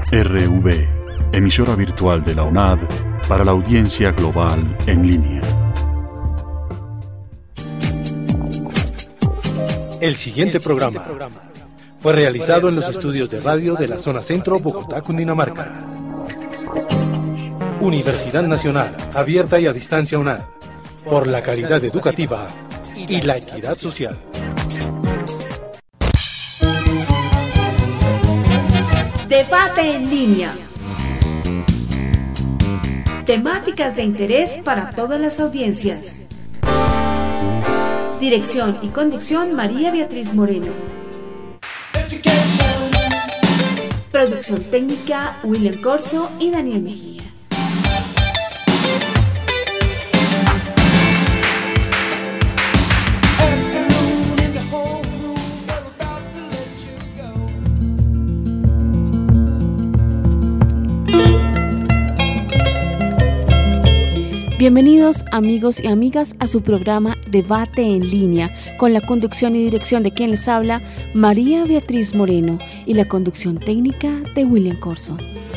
RV, emisora virtual de la UNAD para la audiencia global en línea. El siguiente programa fue realizado en los estudios de radio de la zona centro, Bogotá, Cundinamarca. Universidad Nacional, abierta y a distancia UNAD, por la calidad educativa y la equidad social. Debate en línea. Temáticas de interés para todas las audiencias. Dirección y conducción María Beatriz Moreno. Producción técnica William Corso y Daniel Mejía. Bienvenidos amigos y amigas a su programa Debate en línea, con la conducción y dirección de quien les habla, María Beatriz Moreno, y la conducción técnica de William Corso.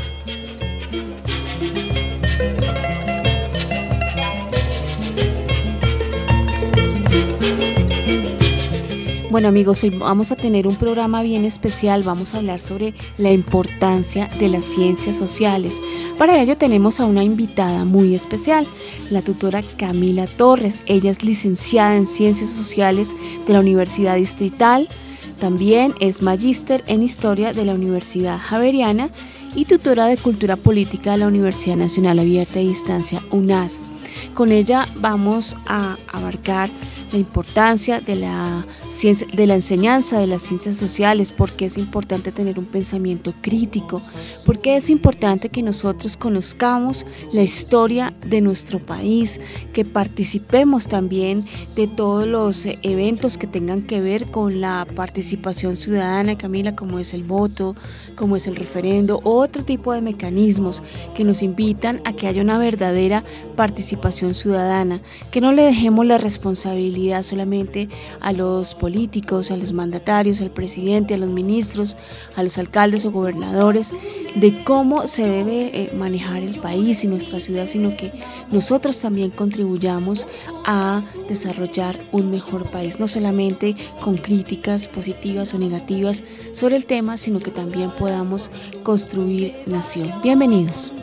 Bueno amigos, hoy vamos a tener un programa bien especial. Vamos a hablar sobre la importancia de las ciencias sociales. Para ello tenemos a una invitada muy especial, la tutora Camila Torres. Ella es licenciada en Ciencias Sociales de la Universidad Distrital, también es magíster en Historia de la Universidad Javeriana y tutora de Cultura Política de la Universidad Nacional Abierta y Distancia UNAD. Con ella vamos a abarcar la importancia de la ciencia, de la enseñanza de las ciencias sociales, porque es importante tener un pensamiento crítico, porque es importante que nosotros conozcamos la historia de nuestro país, que participemos también de todos los eventos que tengan que ver con la participación ciudadana, Camila, como es el voto, como es el referendo, otro tipo de mecanismos que nos invitan a que haya una verdadera participación ciudadana, que no le dejemos la responsabilidad solamente a los políticos, a los mandatarios, al presidente, a los ministros, a los alcaldes o gobernadores de cómo se debe manejar el país y nuestra ciudad, sino que nosotros también contribuyamos a desarrollar un mejor país, no solamente con críticas positivas o negativas sobre el tema, sino que también podamos construir nación. Bienvenidos.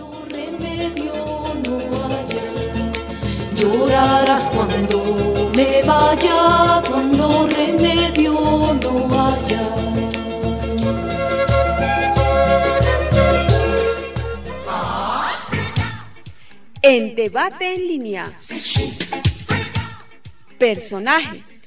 Llorarás cuando me vaya, cuando remedio no haya. En Debate en línea. Personajes.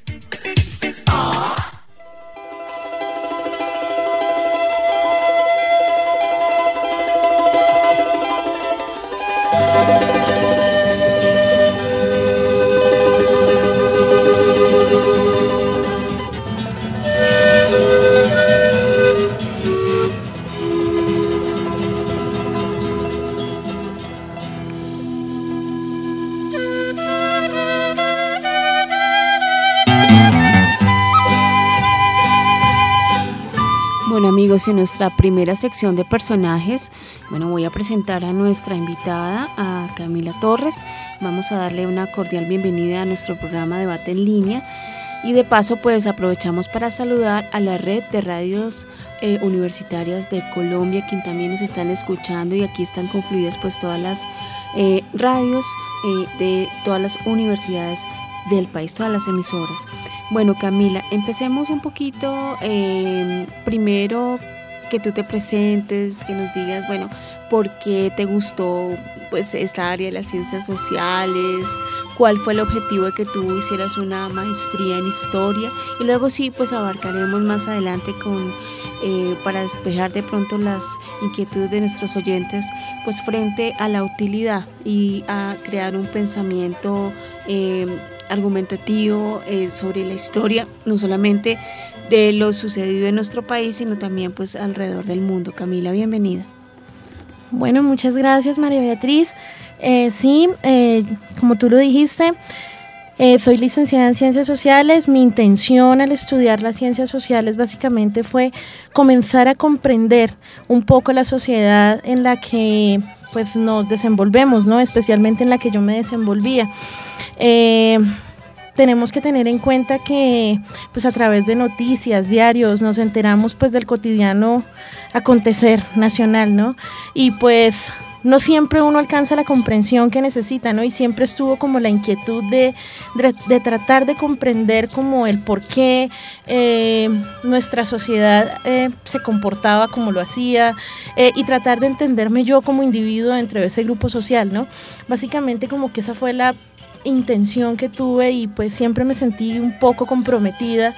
Bueno amigos, en nuestra primera sección de personajes, voy a presentar a nuestra invitada, a Camila Torres. Vamos a darle una cordial bienvenida a nuestro programa Debate en línea y de paso pues aprovechamos para saludar a la red de radios universitarias de Colombia, quien también nos están escuchando, y aquí están confluidas pues todas las radios de todas las universidades del país, todas las emisoras. Bueno Camila, empecemos un poquito, primero que tú te presentes, que nos digas, por qué te gustó pues esta área de las ciencias sociales, cuál fue el objetivo de que tú hicieras una maestría en historia, y luego sí pues abarcaremos más adelante para despejar de pronto las inquietudes de nuestros oyentes pues frente a la utilidad y a crear un pensamiento argumentativo sobre la historia, no solamente de lo sucedido en nuestro país, sino también pues alrededor del mundo. Camila, bienvenida. Bueno, muchas gracias María Beatriz. Como tú lo dijiste, Soy licenciada en Ciencias Sociales. Mi intención al estudiar las ciencias sociales básicamente fue comenzar a comprender un poco la sociedad en la que pues nos desenvolvemos, ¿no? Especialmente en la que yo me desenvolvía. Tenemos que tener en cuenta que pues a través de noticias, diarios, nos enteramos pues del cotidiano acontecer nacional, ¿no? Y pues no siempre uno alcanza la comprensión que necesita, ¿no? Y siempre estuvo como la inquietud de tratar de comprender como el por qué nuestra sociedad se comportaba como lo hacía, y tratar de entenderme yo como individuo dentro de ese grupo social, ¿no? Básicamente como que esa fue la intención que tuve, y pues siempre me sentí un poco comprometida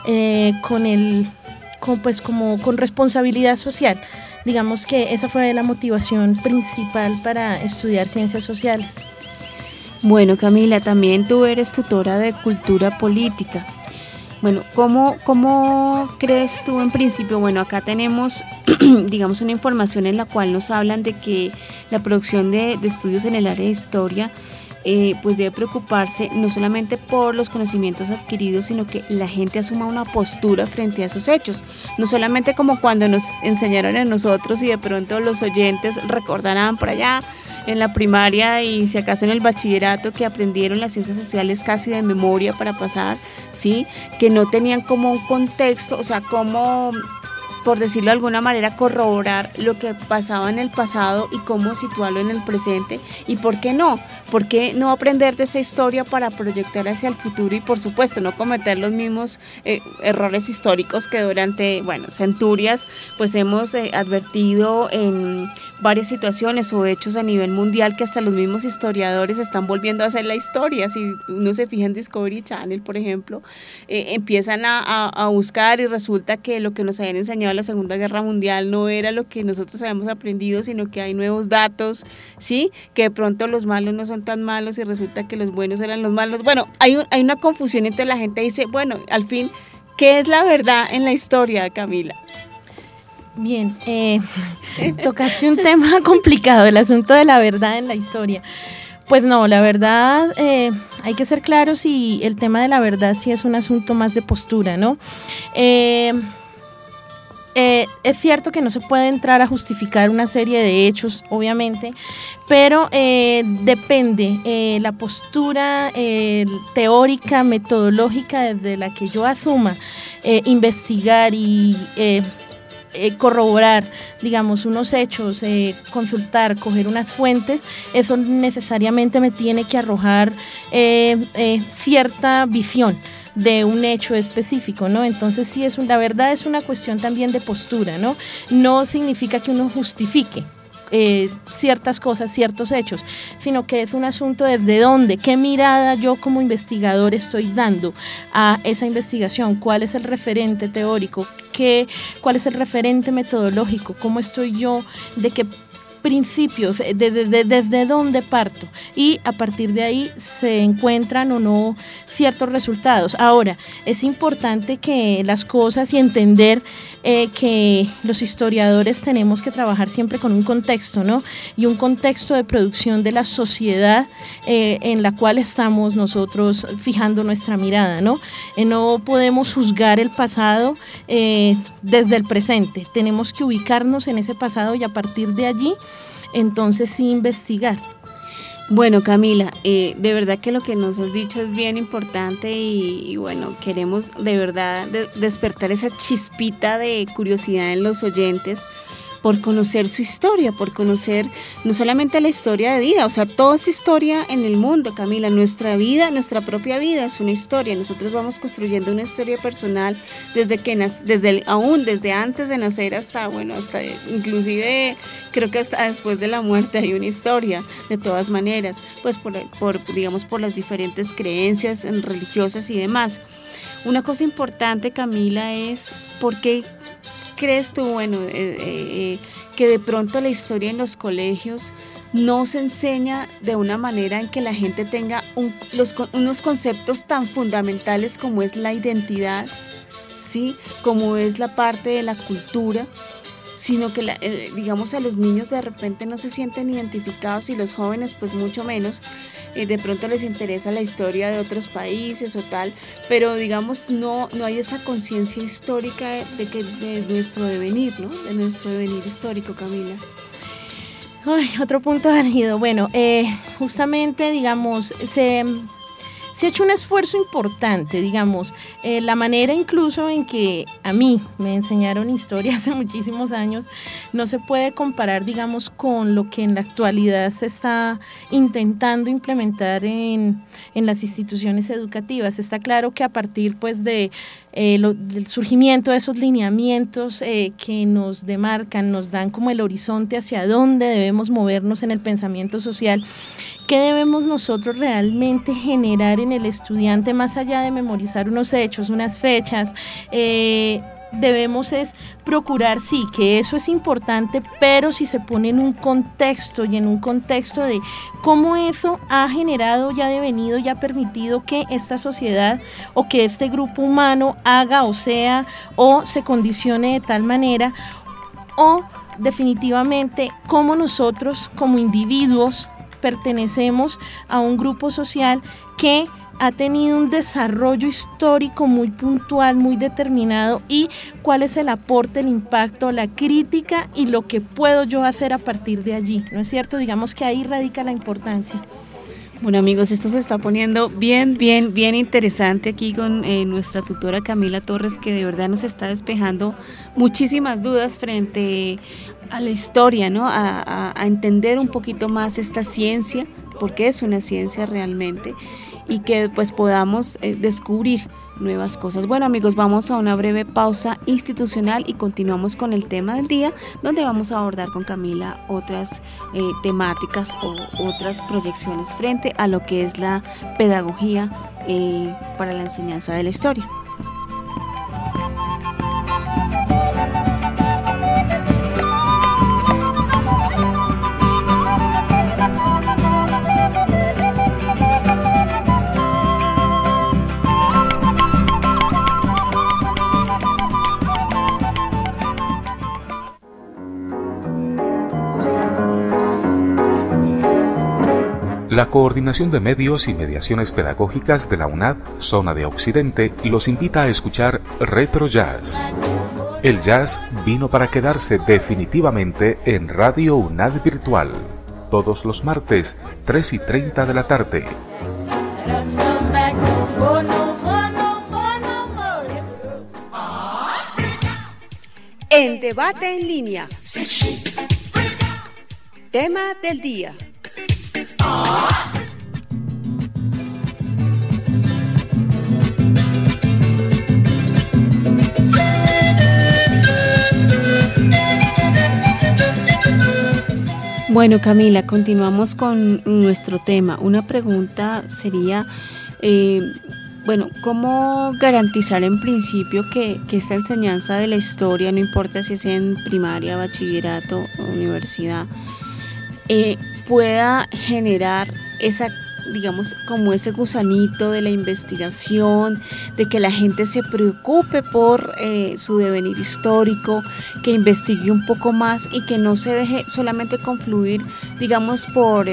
con responsabilidad social. Digamos que esa fue la motivación principal para estudiar ciencias sociales. Bueno, Camila, también tú eres tutora de cultura política. Bueno, ¿cómo crees tú en principio? Bueno, acá tenemos, digamos, una información en la cual nos hablan de que la producción de estudios en el área de historia pues debe preocuparse no solamente por los conocimientos adquiridos, sino que la gente asuma una postura frente a esos hechos. No solamente como cuando nos enseñaron a nosotros, y de pronto los oyentes recordarán por allá en la primaria y si acaso en el bachillerato, que aprendieron las ciencias sociales casi de memoria para pasar, ¿sí? Que no tenían como un contexto, o sea, como, por decirlo de alguna manera, corroborar lo que pasaba en el pasado y cómo situarlo en el presente. ¿Y por qué no? ¿Por qué no aprender de esa historia para proyectar hacia el futuro y, por supuesto, no cometer los mismos errores históricos que durante, centurias, pues hemos advertido en varias situaciones o hechos a nivel mundial, que hasta los mismos historiadores están volviendo a hacer la historia? Si uno se fija en Discovery Channel, por ejemplo, empiezan a buscar, y resulta que lo que nos habían enseñado la Segunda Guerra Mundial no era lo que nosotros habíamos aprendido, sino que hay nuevos datos, ¿sí? Que de pronto los malos no son tan malos y resulta que los buenos eran los malos. Bueno, hay una confusión entre la gente. Dice, bueno, al fin, ¿qué es la verdad en la historia, Camila? Bien, tocaste un tema complicado, el asunto de la verdad en la historia. Pues no, la verdad, hay que ser claros, y el tema de la verdad sí es un asunto más de postura, ¿no? Es cierto que no se puede entrar a justificar una serie de hechos, obviamente, pero depende la postura teórica, metodológica desde la que yo asuma investigar y corroborar, digamos, unos hechos, consultar, coger unas fuentes. Eso necesariamente me tiene que arrojar cierta visión de un hecho específico, ¿no? Entonces sí, la verdad es una cuestión también de postura, ¿no? No significa que uno justifique ciertas cosas, ciertos hechos, sino que es un asunto desde dónde, qué mirada yo como investigador estoy dando a esa investigación, cuál es el referente teórico, cuál es el referente metodológico, cómo estoy yo, de qué principios, desde dónde parto, y a partir de ahí se encuentran o no ciertos resultados. Ahora, es importante que las cosas, y entender que los historiadores tenemos que trabajar siempre con un contexto, ¿no? Y un contexto de producción de la sociedad en la cual estamos nosotros fijando nuestra mirada, ¿no? No podemos juzgar el pasado desde el presente, tenemos que ubicarnos en ese pasado y a partir de allí, entonces sí, investigar. Bueno, Camila, de verdad que lo que nos has dicho es bien importante, y bueno, queremos de verdad despertar esa chispita de curiosidad en los oyentes por conocer su historia, por conocer no solamente la historia de vida, o sea, toda esa historia en el mundo, Camila. Nuestra vida, nuestra propia vida es una historia. Nosotros vamos construyendo una historia personal desde antes de nacer hasta inclusive creo que hasta después de la muerte hay una historia, de todas maneras, pues por las diferentes creencias religiosas y demás. Una cosa importante, Camila, es por qué crees tú, que de pronto la historia en los colegios no se enseña de una manera en que la gente tenga unos conceptos tan fundamentales como es la identidad, ¿sí? Como es la parte de la cultura, sino que digamos a los niños de repente no se sienten identificados y los jóvenes pues mucho menos. De pronto les interesa la historia de otros países o tal, pero digamos no hay esa conciencia histórica de nuestro devenir, ¿no? De nuestro devenir histórico, Camila. Ay, otro punto álgido. Bueno, justamente, digamos, se ha hecho un esfuerzo importante, digamos, la manera incluso en que a mí me enseñaron historia hace muchísimos años no se puede comparar, digamos, con lo que en la actualidad se está intentando implementar en las instituciones educativas. Está claro que a partir pues del surgimiento de esos lineamientos que nos demarcan, nos dan como el horizonte hacia dónde debemos movernos en el pensamiento social. ¿Qué debemos nosotros realmente generar en el estudiante más allá de memorizar unos hechos, unas fechas? Debemos es procurar, sí, que eso es importante, pero si se pone en un contexto y en un contexto de cómo eso ha generado, ya devenido, ya permitido que esta sociedad o que este grupo humano haga o sea o se condicione de tal manera, o definitivamente cómo nosotros como individuos pertenecemos a un grupo social que ha tenido un desarrollo histórico muy puntual, muy determinado, y cuál es el aporte, el impacto, la crítica y lo que puedo yo hacer a partir de allí, ¿no es cierto? Digamos que ahí radica la importancia. Bueno, amigos, esto se está poniendo bien interesante aquí con nuestra tutora Camila Torres, que de verdad nos está despejando muchísimas dudas frente a la historia, ¿no? A entender un poquito más esta ciencia, porque es una ciencia realmente, y que pues podamos descubrir nuevas cosas. Bueno, amigos, vamos a una breve pausa institucional y continuamos con el tema del día, donde vamos a abordar con Camila otras temáticas o otras proyecciones frente a lo que es la pedagogía para la enseñanza de la historia. La Coordinación de Medios y Mediaciones Pedagógicas de la UNAD, Zona de Occidente, los invita a escuchar Retro Jazz. El jazz vino para quedarse definitivamente en Radio UNAD Virtual, todos los martes, 3:30 de la tarde. En Debate en Línea. Tema del día. Bueno, Camila, continuamos con nuestro tema. Una pregunta sería, ¿cómo garantizar en principio que esta enseñanza de la historia, no importa si es en primaria, bachillerato o universidad, pueda generar esa, digamos, como ese gusanito de la investigación, de que la gente se preocupe por su devenir histórico, que investigue un poco más y que no se deje solamente confluir, digamos, por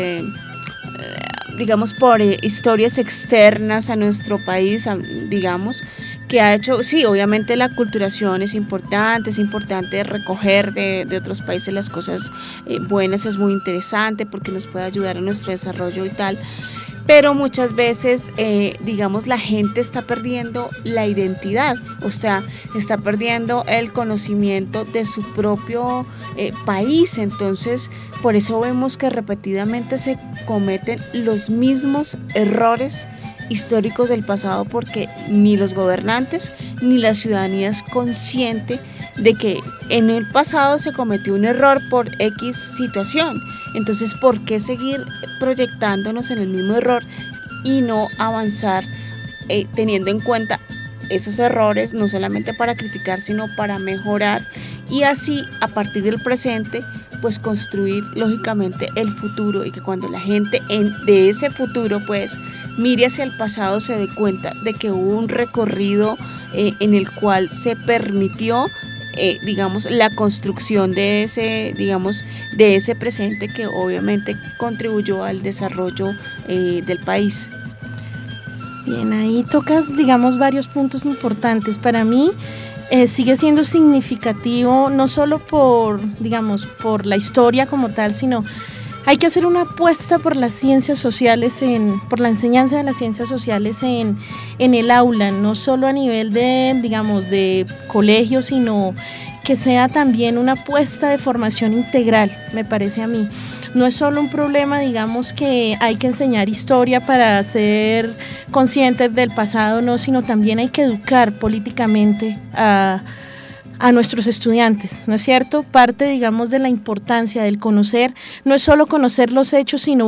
historias externas a nuestro país, digamos, que ha hecho, sí, obviamente la aculturación es importante recoger de otros países las cosas buenas, es muy interesante porque nos puede ayudar a nuestro desarrollo y tal, pero muchas veces, digamos, la gente está perdiendo la identidad, o sea, está perdiendo el conocimiento de su propio país. Entonces, por eso vemos que repetidamente se cometen los mismos errores históricos del pasado, porque ni los gobernantes ni la ciudadanía es consciente de que en el pasado se cometió un error por X situación. Entonces, ¿por qué seguir proyectándonos en el mismo error y no avanzar teniendo en cuenta esos errores, no solamente para criticar, sino para mejorar, y así a partir del presente pues construir lógicamente el futuro, y que cuando la gente de ese futuro pues mire hacia el pasado se dé cuenta de que hubo un recorrido en el cual se permitió digamos, la construcción de ese presente que obviamente contribuyó al desarrollo del país. Bien, ahí tocas, digamos, varios puntos importantes. Para mí sigue siendo significativo no solo por la historia como tal, sino hay que hacer una apuesta por las ciencias sociales, por la enseñanza de las ciencias sociales en el aula, no solo a nivel de colegio, sino que sea también una apuesta de formación integral, me parece a mí. No es solo un problema, digamos, que hay que enseñar historia para ser conscientes del pasado, no, sino también hay que educar políticamente a nuestros estudiantes, ¿no es cierto? Parte, digamos, de la importancia del conocer, no es solo conocer los hechos, sino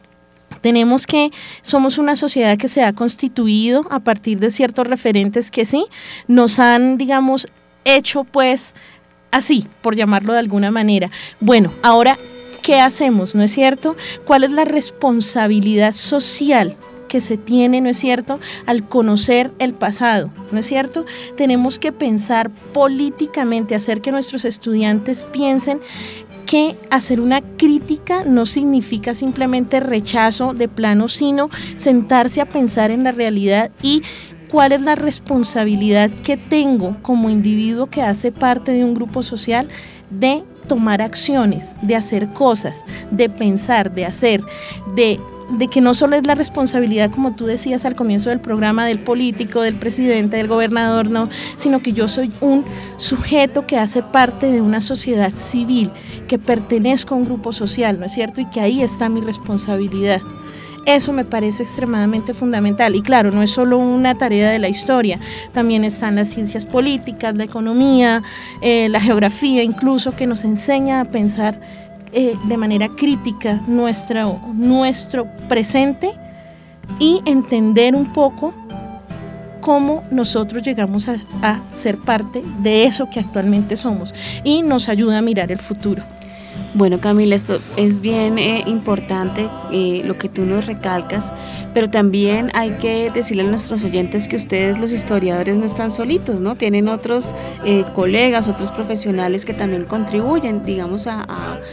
somos una sociedad que se ha constituido a partir de ciertos referentes que sí, nos han, digamos, hecho pues así, por llamarlo de alguna manera. Bueno, ahora, ¿qué hacemos, no es cierto? ¿Cuál es la responsabilidad social que se tiene, no es cierto, al conocer el pasado, no es cierto? Tenemos que pensar políticamente, hacer que nuestros estudiantes piensen que hacer una crítica no significa simplemente rechazo de plano, sino sentarse a pensar en la realidad y cuál es la responsabilidad que tengo como individuo que hace parte de un grupo social de tomar acciones, de hacer cosas, de pensar, de hacer, de que no solo es la responsabilidad, como tú decías al comienzo del programa, del político, del presidente, del gobernador, no, sino que yo soy un sujeto que hace parte de una sociedad civil, que pertenezco a un grupo social, ¿no es cierto? Y que ahí está mi responsabilidad. Eso me parece extremadamente fundamental y claro, no es solo una tarea de la historia, también están las ciencias políticas, la economía, la geografía incluso, que nos enseña a pensar de manera crítica nuestro presente y entender un poco cómo nosotros llegamos a ser parte de eso que actualmente somos y nos ayuda a mirar el futuro. Bueno, Camila, esto es bien importante lo que tú nos recalcas, pero también hay que decirle a nuestros oyentes que ustedes, los historiadores, no están solitos, ¿no? Tienen otros colegas, otros profesionales que también contribuyen, digamos, a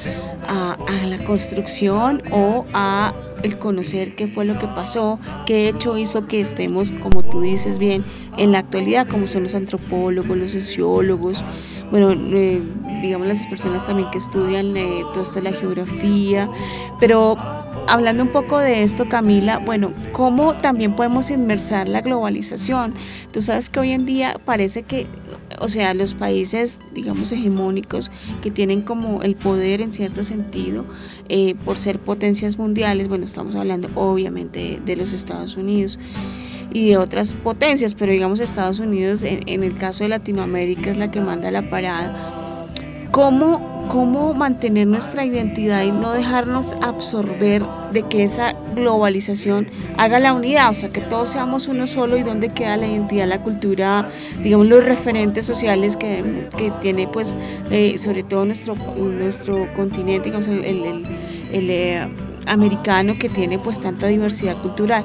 la construcción o a el conocer qué fue lo que pasó, qué hecho hizo que estemos, como tú dices bien, en la actualidad, como son los antropólogos, los sociólogos, bueno, digamos las personas también que estudian todo esto de la geografía, pero hablando un poco de esto, Camila, bueno, ¿cómo también podemos inmersar la globalización? Tú sabes que hoy en día parece que, o sea, los países, digamos, hegemónicos, que tienen como el poder en cierto sentido, por ser potencias mundiales, bueno, estamos hablando obviamente de los Estados Unidos y de otras potencias, pero digamos Estados Unidos en el caso de Latinoamérica es la que manda la parada. ¿Cómo mantener nuestra identidad y no dejarnos absorber de que esa globalización haga la unidad, o sea, que todos seamos uno solo, y dónde queda la identidad, la cultura, digamos, los referentes sociales que tiene, pues, sobre todo nuestro continente, digamos, el americano, que tiene pues tanta diversidad cultural?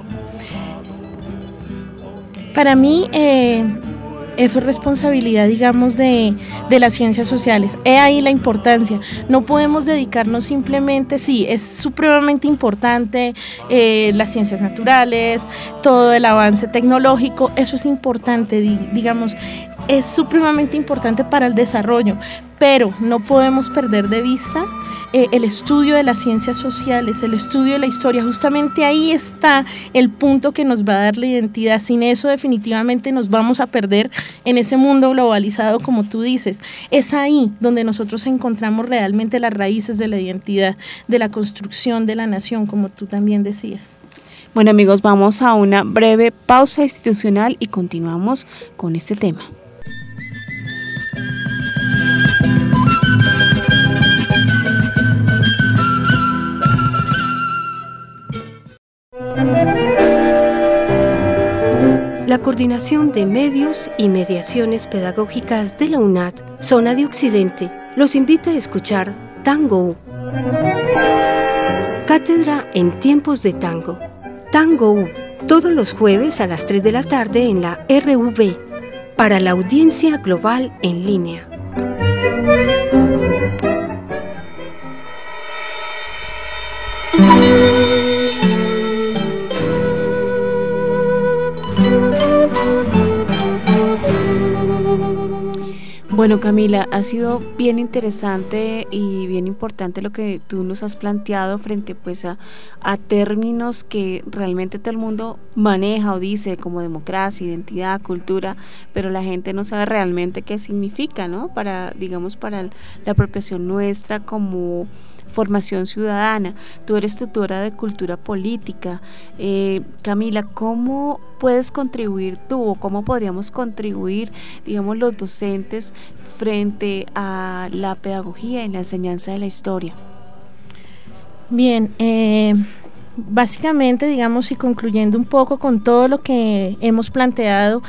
Para mí, eso es responsabilidad, digamos, de las ciencias sociales. He ahí la importancia. No podemos dedicarnos simplemente, sí, es supremamente importante las ciencias naturales, todo el avance tecnológico, eso es importante, digamos, es supremamente importante para el desarrollo, pero no podemos perder de vista el estudio de las ciencias sociales, el estudio de la historia. Justamente ahí está el punto que nos va a dar la identidad. Sin eso definitivamente nos vamos a perder en ese mundo globalizado, como tú dices. Es ahí donde nosotros encontramos realmente las raíces de la identidad, de la construcción de la nación, como tú también decías. Bueno, amigos, vamos a una breve pausa institucional y continuamos con este tema. La Coordinación de Medios y Mediaciones Pedagógicas de la UNAD, Zona de Occidente, los invita a escuchar Tango U. Cátedra en tiempos de tango. Tango U, todos los jueves a las 3 de la tarde en la RUB, para la audiencia global en línea. Bueno, Camila, ha sido bien interesante y bien importante lo que tú nos has planteado frente pues a términos que realmente todo el mundo maneja o dice como democracia, identidad, cultura, pero la gente no sabe realmente qué significa, ¿no? Para, digamos, para la apropiación nuestra como formación ciudadana. Tú eres tutora de cultura política. Camila, ¿cómo puedes contribuir tú o cómo podríamos contribuir, digamos, los docentes frente a la pedagogía y la enseñanza de la historia? Bien, básicamente, digamos, y concluyendo un poco con todo lo que hemos planteado,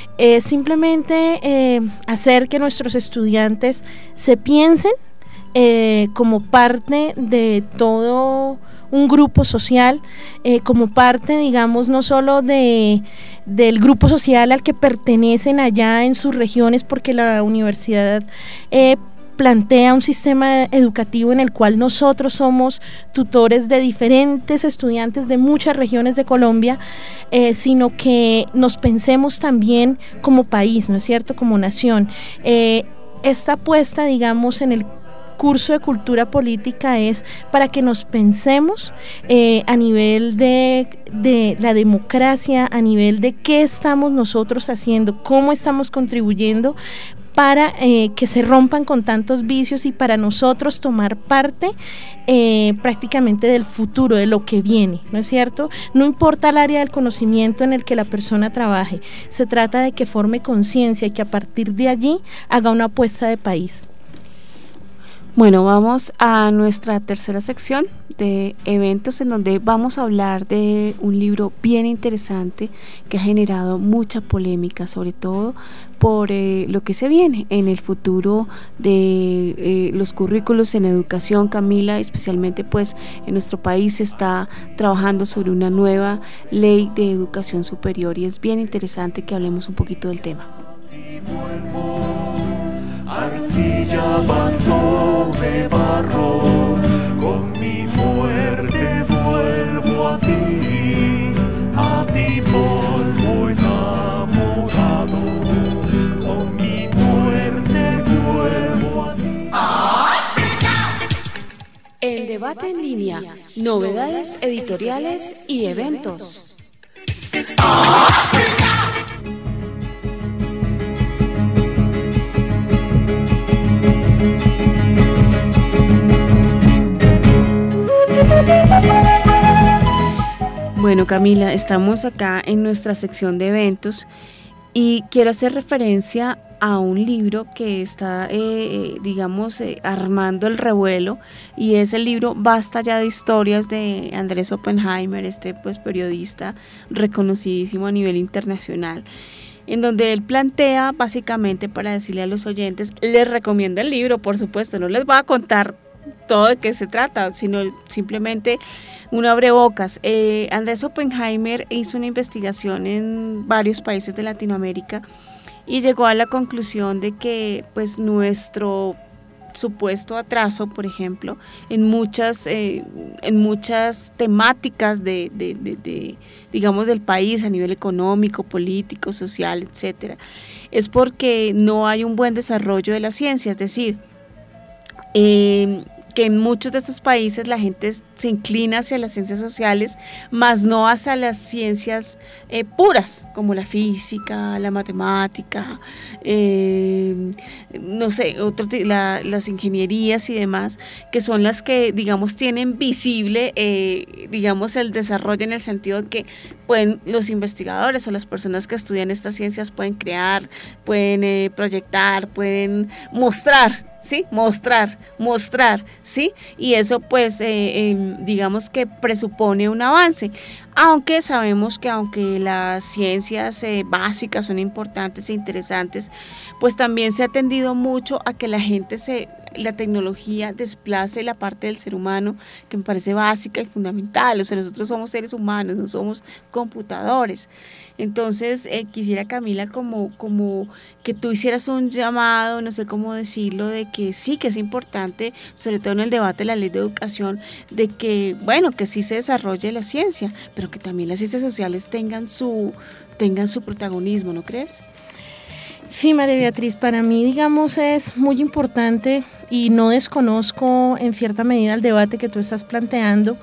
simplemente hacer que nuestros estudiantes se piensen como parte de todo un grupo social, como parte, digamos, no solo del grupo social al que pertenecen allá en sus regiones, porque la universidad plantea un sistema educativo en el cual nosotros somos tutores de diferentes estudiantes de muchas regiones de Colombia, sino que nos pensemos también como país, ¿no es cierto?, como nación. Esta apuesta, digamos, en el curso de cultura política es para que nos pensemos a nivel de la democracia, a nivel de qué estamos nosotros haciendo, cómo estamos contribuyendo para que se rompan con tantos vicios y para nosotros tomar parte prácticamente del futuro, de lo que viene, ¿no es cierto? No importa el área del conocimiento en el que la persona trabaje, se trata de que forme conciencia y que a partir de allí haga una apuesta de país. Bueno, vamos a nuestra tercera sección de eventos en donde vamos a hablar de un libro bien interesante que ha generado mucha polémica, sobre todo por lo que se viene en el futuro de los currículos en educación. Camila, especialmente pues en nuestro país se está trabajando sobre una nueva ley de educación superior y es bien interesante que hablemos un poquito del tema. Arcilla, vaso de barro, con mi muerte vuelvo a ti polvo enamorado, con mi muerte vuelvo a ti. El debate en línea, novedades editoriales y eventos. Bueno, Camila, estamos acá en nuestra sección de eventos y quiero hacer referencia a un libro que está, armando el revuelo, y es el libro Basta ya de historias de Andrés Oppenheimer, pues periodista reconocidísimo a nivel internacional, en donde él plantea básicamente, para decirle a los oyentes, les recomiendo el libro, por supuesto, no les voy a contar todo de qué se trata, sino simplemente un abrebocas. Andrés Oppenheimer hizo una investigación en varios países de Latinoamérica y llegó a la conclusión de que pues nuestro supuesto atraso, por ejemplo, en muchas temáticas digamos del país a nivel económico, político, social, etcétera, es porque no hay un buen desarrollo de la ciencia, es decir, que en muchos de estos países la gente se inclina hacia las ciencias sociales, más no hacia las ciencias puras, como la física, la matemática, las ingenierías y demás, que son las que, digamos, tienen visible, el desarrollo, en el sentido de que los investigadores o las personas que estudian estas ciencias pueden crear, pueden proyectar, pueden mostrar, ¿sí? Mostrar, ¿sí? Y eso pues digamos que presupone un avance, aunque sabemos que aunque las ciencias básicas son importantes e interesantes, pues también se ha tendido mucho a que la gente la tecnología desplace la parte del ser humano que me parece básica y fundamental. O sea, nosotros somos seres humanos, no somos computadores. Entonces, quisiera, Camila, como que tú hicieras un llamado, no sé cómo decirlo, de que sí, que es importante, sobre todo en el debate de la ley de educación, de que, bueno, que sí se desarrolle la ciencia, pero que también las ciencias sociales tengan su protagonismo, ¿no crees? Sí, María Beatriz, para mí, digamos, es muy importante y no desconozco en cierta medida el debate que tú estás planteando,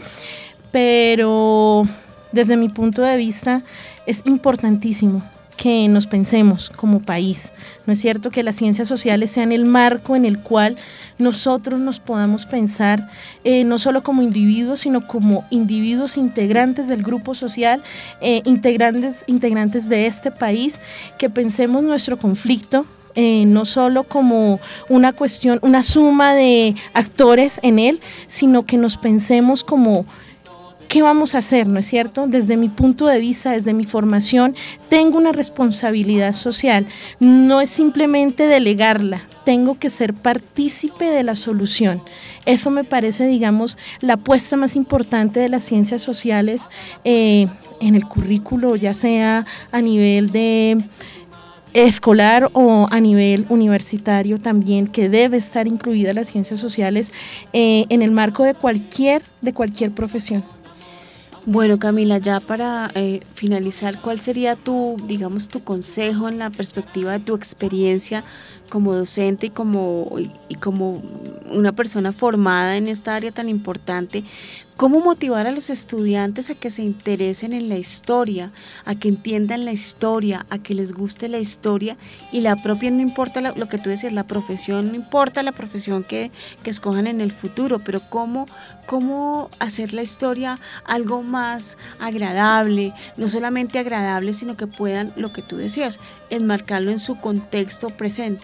pero desde mi punto de vista es importantísimo que nos pensemos como país, ¿no es cierto? Que las ciencias sociales sean el marco en el cual nosotros nos podamos pensar no solo como individuos, sino como individuos integrantes del grupo social, integrantes de este país, que pensemos nuestro conflicto no solo como una cuestión, una suma de actores en él, sino que nos pensemos como ¿qué vamos a hacer? ¿No es cierto? Desde mi punto de vista, desde mi formación, tengo una responsabilidad social. No es simplemente delegarla, tengo que ser partícipe de la solución. Eso me parece, digamos, la apuesta más importante de las ciencias sociales en el currículo, ya sea a nivel de escolar o a nivel universitario también, que debe estar incluida las ciencias sociales en el marco de cualquier profesión. Bueno, Camila, ya para finalizar, ¿cuál sería tu consejo en la perspectiva de tu experiencia como docente y como una persona formada en esta área tan importante? ¿Cómo motivar a los estudiantes a que se interesen en la historia, a que entiendan la historia, a que les guste la historia y la propia, no importa lo que tú decías, la profesión, no importa la profesión que escojan en el futuro, pero cómo hacer la historia algo más agradable, no solamente agradable, sino que puedan, lo que tú decías, enmarcarlo en su contexto presente?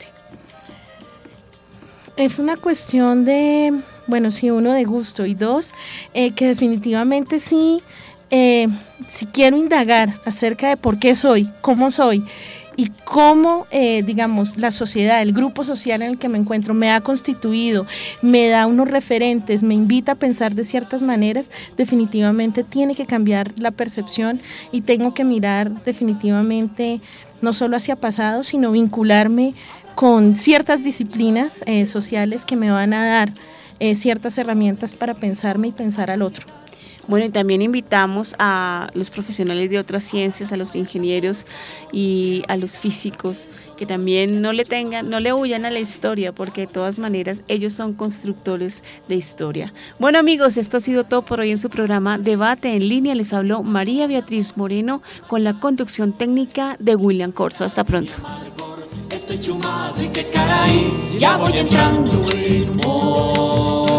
Es una cuestión de, bueno, sí, uno, de gusto, y dos, que definitivamente sí, si quiero indagar acerca de por qué soy, cómo soy y cómo, digamos, la sociedad, el grupo social en el que me encuentro me ha constituido, me da unos referentes, me invita a pensar de ciertas maneras, definitivamente tiene que cambiar la percepción y tengo que mirar definitivamente no solo hacia pasado, sino vincularme con ciertas disciplinas sociales que me van a dar ciertas herramientas para pensarme y pensar al otro. Bueno, y también invitamos a los profesionales de otras ciencias, a los ingenieros y a los físicos, que también no le huyan a la historia, porque de todas maneras ellos son constructores de historia. Bueno, amigos, esto ha sido todo por hoy en su programa Debate en Línea. Les habló María Beatriz Moreno con la conducción técnica de William Corso. Hasta pronto. Estoy chumado y qué caray, ya voy entrando en humor.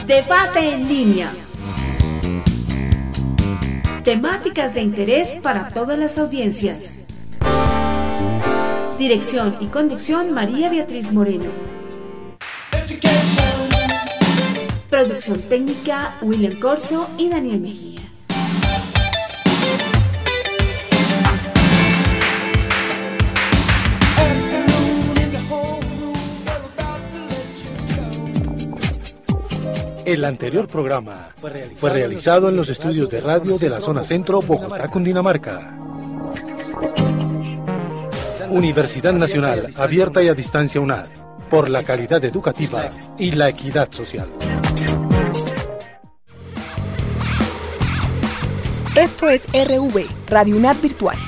Debate en línea. Temáticas de interés para todas las audiencias. Dirección y conducción María Beatriz Moreno. Producción técnica William Corso y Daniel Mejía. El anterior programa fue realizado en los estudios de radio de la zona centro, Bogotá, Cundinamarca. Universidad Nacional, abierta y a distancia UNAD, por la calidad educativa y la equidad social. Esto es RV, Radio UNAD Virtual.